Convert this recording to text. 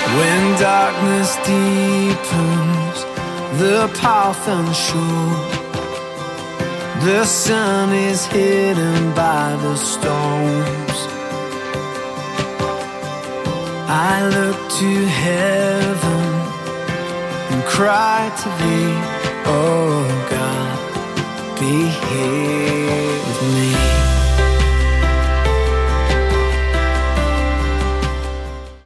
When darkness deepens, the path unsure, the sun is hidden by the storms. I look to heaven and cry to thee, oh God, be here with me.